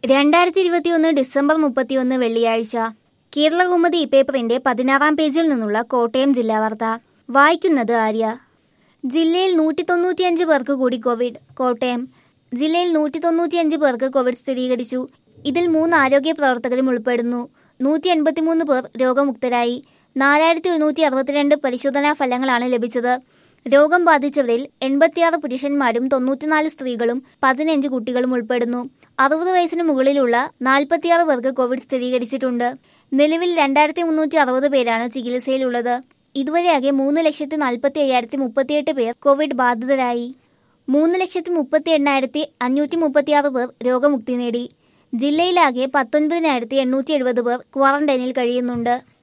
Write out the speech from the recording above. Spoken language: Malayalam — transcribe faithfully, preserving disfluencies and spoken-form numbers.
രണ്ടായിരത്തി ഇരുപത്തിയൊന്ന് ഡിസംബർ മുപ്പത്തിയൊന്ന് വെള്ളിയാഴ്ച കേരളകൗമുദി പേപ്പറിന്റെ പതിനാറാം പേജിൽ നിന്നുള്ള കോട്ടയം ജില്ലാ വാർത്ത വായിക്കുന്നത് ആര്യ. ജില്ലയിൽ നൂറ്റി തൊണ്ണൂറ്റിയഞ്ച് പേർക്ക് കൂടി കോവിഡ്. കോട്ടയം ജില്ലയിൽ നൂറ്റി തൊണ്ണൂറ്റിയഞ്ച് പേർക്ക് കോവിഡ് സ്ഥിരീകരിച്ചു. ഇതിൽ മൂന്ന് ആരോഗ്യ പ്രവർത്തകരും ഉൾപ്പെടുന്നു. നൂറ്റി എൺപത്തിമൂന്ന് പേർ രോഗമുക്തരായി. നാലായിരത്തി ഒരുന്നൂറ്റി അറുപത്തിരണ്ട് പരിശോധനാ ഫലങ്ങളാണ് ലഭിച്ചത്. രോഗം ബാധിച്ചവരിൽ എൺപത്തിയാറ് പുരുഷന്മാരും തൊണ്ണൂറ്റിനാല് സ്ത്രീകളും പതിനഞ്ച് കുട്ടികളും ഉൾപ്പെടുന്നു. അറുപത് വയസ്സിന് മുകളിലുള്ള നാൽപ്പത്തിയാറ് പേർക്ക് കോവിഡ് സ്ഥിരീകരിച്ചിട്ടുണ്ട്. നിലവിൽ രണ്ടായിരത്തി മുന്നൂറ്റി അറുപത് പേരാണ് ചികിത്സയിലുള്ളത്. ഇതുവരെയാകെ മൂന്ന് ലക്ഷത്തി നാൽപ്പത്തി അയ്യായിരത്തി മുപ്പത്തിയെട്ട് പേർ കോവിഡ് ബാധിതരായി. മൂന്ന് ലക്ഷത്തി മുപ്പത്തി എണ്ണായിരത്തി അഞ്ഞൂറ്റി മുപ്പത്തിയാറ് പേർ രോഗമുക്തി നേടി. ജില്ലയിലാകെ പത്തൊൻപതിനായിരത്തി എണ്ണൂറ്റി എഴുപത് പേർ ക്വാറന്റൈനിൽ കഴിയുന്നുണ്ട്.